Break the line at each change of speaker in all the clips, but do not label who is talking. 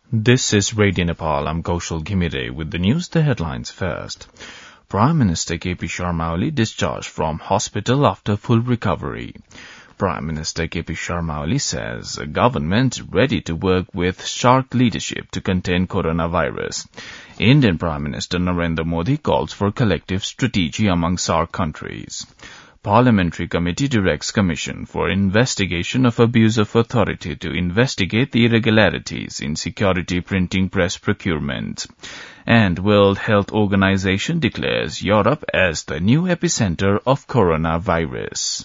This is Radio Nepal. I'm Kaushal Ghimire with the news, the headlines first. Prime Minister KP Sharma Oli discharged from hospital after full recovery. Prime Minister KP Sharma Oli says a government ready to work with sharp leadership to contain coronavirus. Indian Prime Minister Narendra Modi calls for collective strategy among SAARC countries. Parliamentary Committee directs Commission for Investigation of Abuse of Authority to investigate the irregularities in security printing press procurement. And World Health Organization declares Europe as the new epicenter of coronavirus.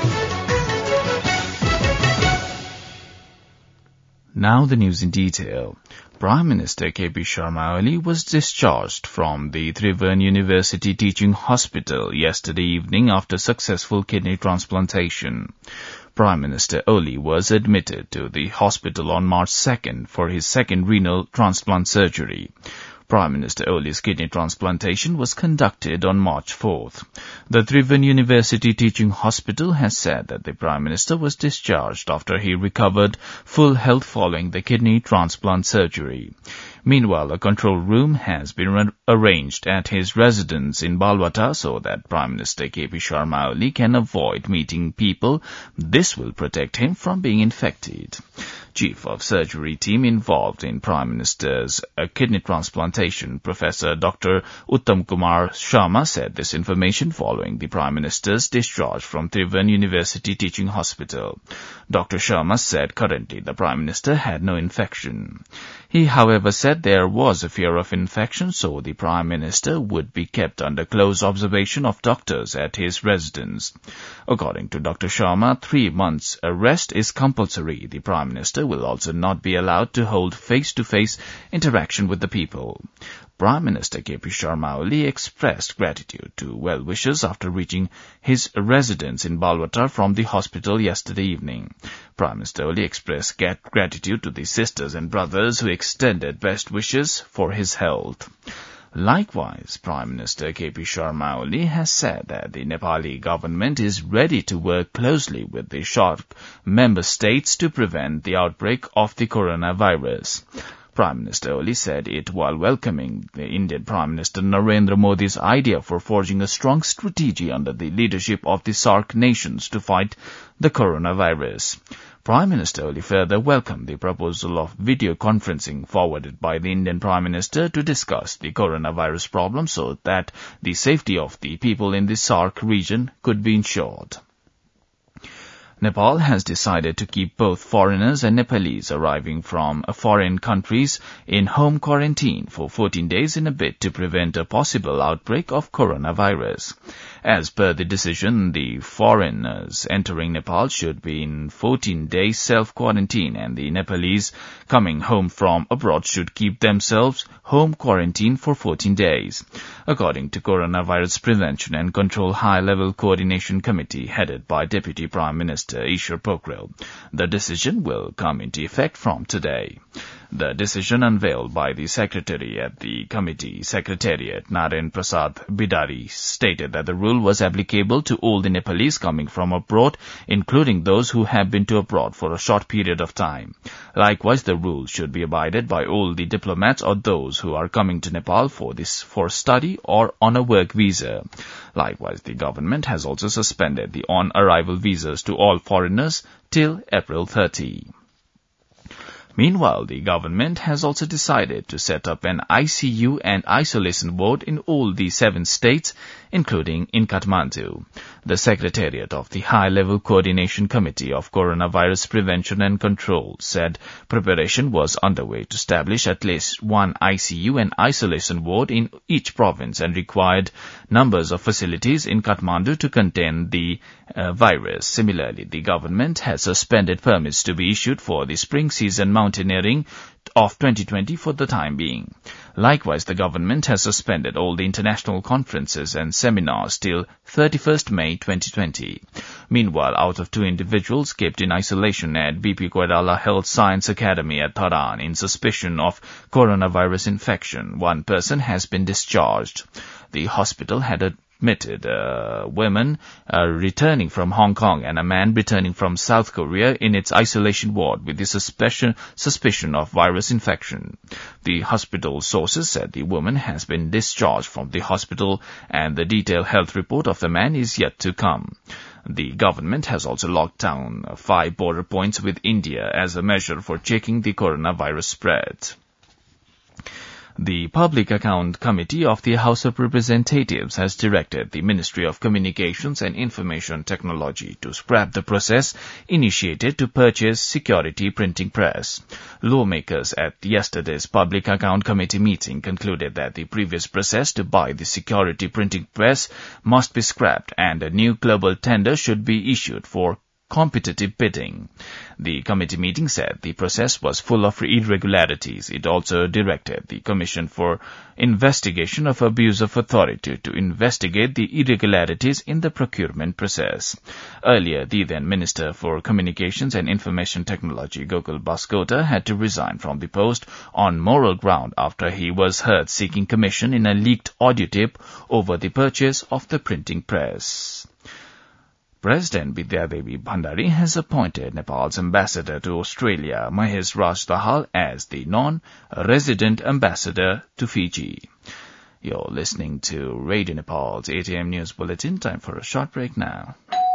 Now the news in detail. Prime Minister KP Sharma Oli was discharged from the Tribhuvan University Teaching Hospital yesterday evening after successful kidney transplantation. Prime Minister Oli was admitted to the hospital on March 2nd for his second renal transplant surgery. Prime Minister Oli's kidney transplantation was conducted on March 4th. The Tribhuvan University Teaching Hospital has said that the Prime Minister was discharged after he recovered full health following the kidney transplant surgery. Meanwhile, a control room has been arranged at his residence in Balwata so that Prime Minister KP Sharma Oli can avoid meeting people. This will protect him from being infected. Chief of Surgery team involved in Prime Minister's kidney transplantation, Professor Dr. Uttam Kumar Sharma, said this information following the Prime Minister's discharge from Tribhuvan University Teaching Hospital. Dr. Sharma said currently the Prime Minister had no infection. He, however, said there was a fear of infection, so the Prime Minister would be kept under close observation of doctors at his residence. According to Dr. Sharma, 3 months arrest is compulsory. The Prime Minister will also not be allowed to hold face-to-face interaction with the people. Prime Minister KP Sharma Oli expressed gratitude to well-wishers after reaching his residence in Balwata from the hospital yesterday evening. Prime Minister Oli expressed gratitude to the sisters and brothers who extended best wishes for his health. Likewise, Prime Minister KP Sharma Oli has said that the Nepali government is ready to work closely with the SAARC member states to prevent the outbreak of the coronavirus. Prime Minister Oli said it while welcoming the Indian Prime Minister Narendra Modi's idea for forging a strong strategy under the leadership of the SAARC nations to fight the coronavirus. Prime Minister Oli further welcomed the proposal of video conferencing forwarded by the Indian Prime Minister to discuss the coronavirus problem so that the safety of the people in the SAARC region could be ensured. Nepal has decided to keep both foreigners and Nepalese arriving from foreign countries in home quarantine for 14 days in a bid to prevent a possible outbreak of coronavirus. As per the decision, the foreigners entering Nepal should be in 14-day self-quarantine and the Nepalese coming home from abroad should keep themselves home quarantine for 14 days. According to Coronavirus Prevention and Control High-Level Coordination Committee headed by Deputy Prime Minister Ishwar Pokhrel, the decision will come into effect from today. The decision unveiled by the Secretary at the Committee Secretariat, Naren Prasad Bidari, stated that the rule was applicable to all the Nepalese coming from abroad, including those who have been to abroad for a short period of time. Likewise, the rule should be abided by all the diplomats or those who are coming to Nepal for study or on a work visa. Likewise, the government has also suspended the on-arrival visas to all foreigners till April 30. Meanwhile, the government has also decided to set up an ICU and isolation ward in all the 7 states, including in Kathmandu. The Secretariat of the High-Level Coordination Committee of Coronavirus Prevention and Control said preparation was underway to establish at least 1 ICU and isolation ward in each province and required numbers of facilities in Kathmandu to contain the virus. Similarly, the government has suspended permits to be issued for the spring season mountaineering of 2020 for the time being. Likewise, the government has suspended all the international conferences and seminars till 31st May 2020. Meanwhile, out of 2 individuals kept in isolation at BP Koirala Health Science Academy at Dharan in suspicion of coronavirus infection, 1 person has been discharged. The hospital had admitted women returning from Hong Kong and a man returning from South Korea in its isolation ward with the suspicion of virus infection. The hospital sources said the woman has been discharged from the hospital and the detailed health report of the man is yet to come. The government has also locked down 5 border points with India as a measure for checking the coronavirus spread. The Public Account Committee of the House of Representatives has directed the Ministry of Communications and Information Technology to scrap the process initiated to purchase security printing press. Lawmakers at yesterday's Public Account Committee meeting concluded that the previous process to buy the security printing press must be scrapped and a new global tender should be issued for competitive bidding. The committee meeting said the process was full of irregularities. It also directed the Commission for Investigation of Abuse of Authority to investigate the irregularities in the procurement process. Earlier, the then Minister for Communications and Information Technology, Gokul Baskota, had to resign from the post on moral ground after he was heard seeking commission in a leaked audio tape over the purchase of the printing press. President Bidyadevi Bhandari has appointed Nepal's ambassador to Australia, Mahesh Raj Dahal, as the non-resident ambassador to Fiji. You're listening to Radio Nepal's 8 a.m. News Bulletin. Time for a short break now.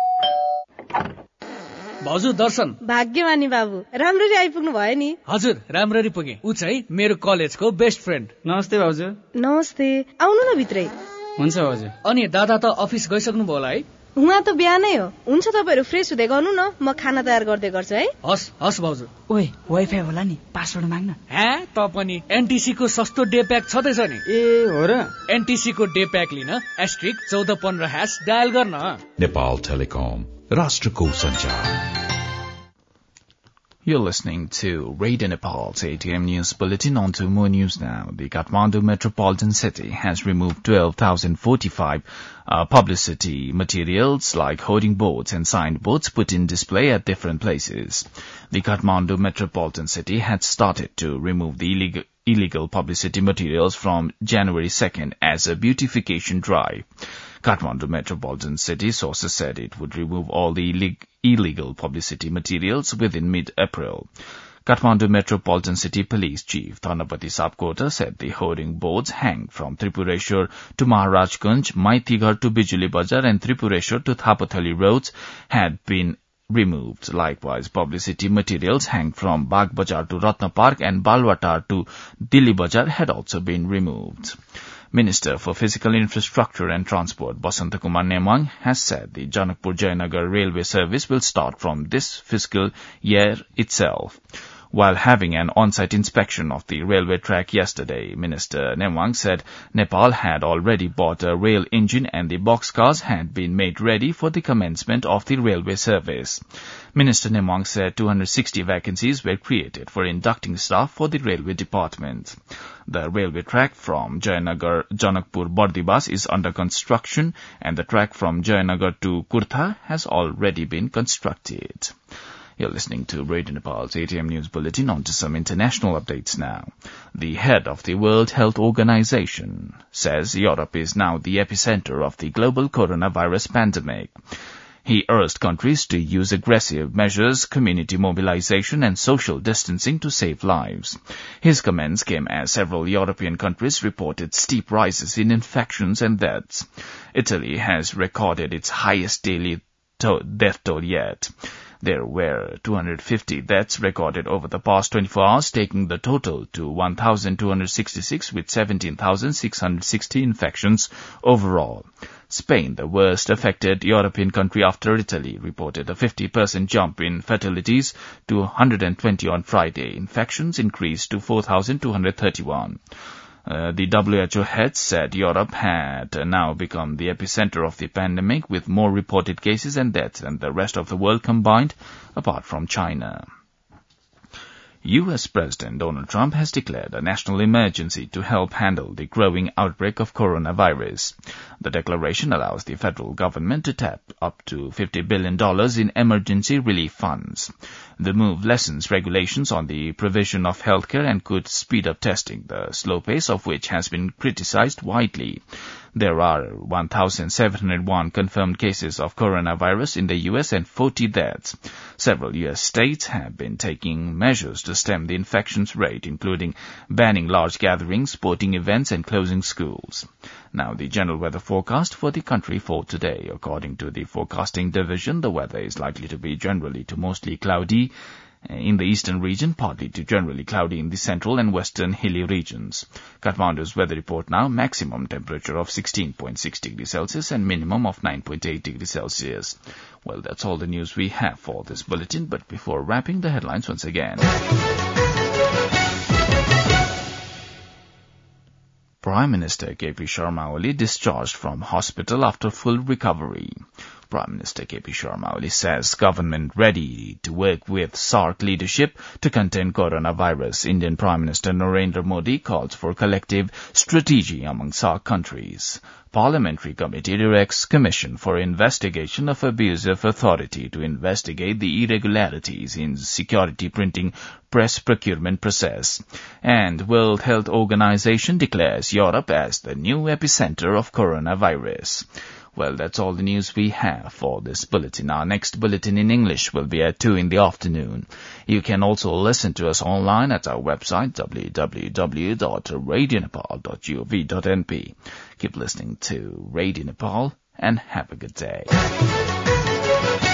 भाउजू दर्शन
भाग्यमानी बाबु राम्ररी आइपुग्नु भयो नि
हजुर राम्ररी पुगे उ चाहिँ मेरो कलेजको बेस्ट फ्रेन्ड
नमस्ते भाउजू
नमस्ते आउनु न भित्रै
हुन्छ भाउजू
अनि दादा त अफिस गइसक्नु भयो होला है
उहाँ त बिहानै हो हुन्छ तपाईहरु फ्रेस हुँदै गर्नु न म खाना तयार गर्दै गर्छु है
हस् हस् भाउजू
ओए वाइफाई होला नि पासवर्ड माग्न
हे त पनि एनटीसी को सस्तो डे प्याक छदैछ नि
ए हो र
एनटीसी को डे प्याक लिन *1415# डायल गर्न
नेपाल टेलिकम राष्ट्रको सञ्चार.
You're listening to Radio Nepal's 8 a.m. News Bulletin. On to more news now. The Kathmandu metropolitan city has removed 12,045 publicity materials like hoarding boards and signboards put in display at different places. The Kathmandu metropolitan city had started to remove the illegal publicity materials from January 2nd as a beautification drive. Kathmandu metropolitan city sources said it would remove all the illegal publicity materials within mid-April. Kathmandu Metropolitan City Police Chief Thanapati Sapkota said the hoarding boards hanged from Tripureshwar to Maharajganj, Maitighar to Bijuli Bazar and Tripureshwar to Thapathali roads had been removed. Likewise, publicity materials hanged from Bagh Bazar to Ratna Park and Balwatar to Dili Bazar had also been removed. Minister for Physical Infrastructure and Transport, Basanta Kumar Nemang, has said the Janakpur-Jayanagar railway service will start from this fiscal year itself. While having an on-site inspection of the railway track yesterday, Minister Nemang said Nepal had already bought a rail engine and the boxcars had been made ready for the commencement of the railway service. Minister Nemang said 260 vacancies were created for inducting staff for the railway department. The railway track from Janakpur-Bardibas is under construction and the track from Jayanagar to Kurtha has already been constructed. You're listening to Radio Nepal's 8 a.m. News Bulletin. On to some international updates now. The head of the World Health Organization says Europe is now the epicenter of the global coronavirus pandemic. He urged countries to use aggressive measures, community mobilization and social distancing to save lives. His comments came as several European countries reported steep rises in infections and deaths. Italy has recorded its highest daily death toll yet. There were 250 deaths recorded over the past 24 hours, taking the total to 1,266 with 17,660 infections overall. Spain, the worst affected European country after Italy, reported a 50% jump in fatalities to 120 on Friday. Infections increased to 4,231. The WHO head said Europe had now become the epicenter of the pandemic with more reported cases and deaths than the rest of the world combined, apart from China. U.S. President Donald Trump has declared a national emergency to help handle the growing outbreak of coronavirus. The declaration allows the federal government to tap up to $50 billion in emergency relief funds. The move lessens regulations on the provision of healthcare and could speed up testing, the slow pace of which has been criticized widely. There are 1,701 confirmed cases of coronavirus in the U.S. and 40 deaths. Several U.S. states have been taking measures to stem the infections rate, including banning large gatherings, sporting events, and closing schools. Now, the general weather forecast for the country for today. According to the forecasting division, the weather is likely to be generally to mostly cloudy in the eastern region, partly to generally cloudy in the central and western hilly regions. Kathmandu's weather report now, maximum temperature of 16.6 degrees Celsius and minimum of 9.8 degrees Celsius. Well, that's all the news we have for this bulletin, but before wrapping, the headlines once again. Prime Minister KP Sharma Oli discharged from hospital after full recovery. Prime Minister KP Sharma Oli says government ready to work with SAARC leadership to contain coronavirus. Indian Prime Minister Narendra Modi calls for collective strategy among SAARC countries. Parliamentary Committee directs Commission for Investigation of Abuse of Authority to investigate the irregularities in security printing press procurement process. And World Health Organization declares Europe as the new epicenter of coronavirus. Well, that's all the news we have for this bulletin. Our next bulletin in English will be at 2 in the afternoon. You can also listen to us online at our website, www.radionepal.gov.np. Keep listening to Radio Nepal and have a good day.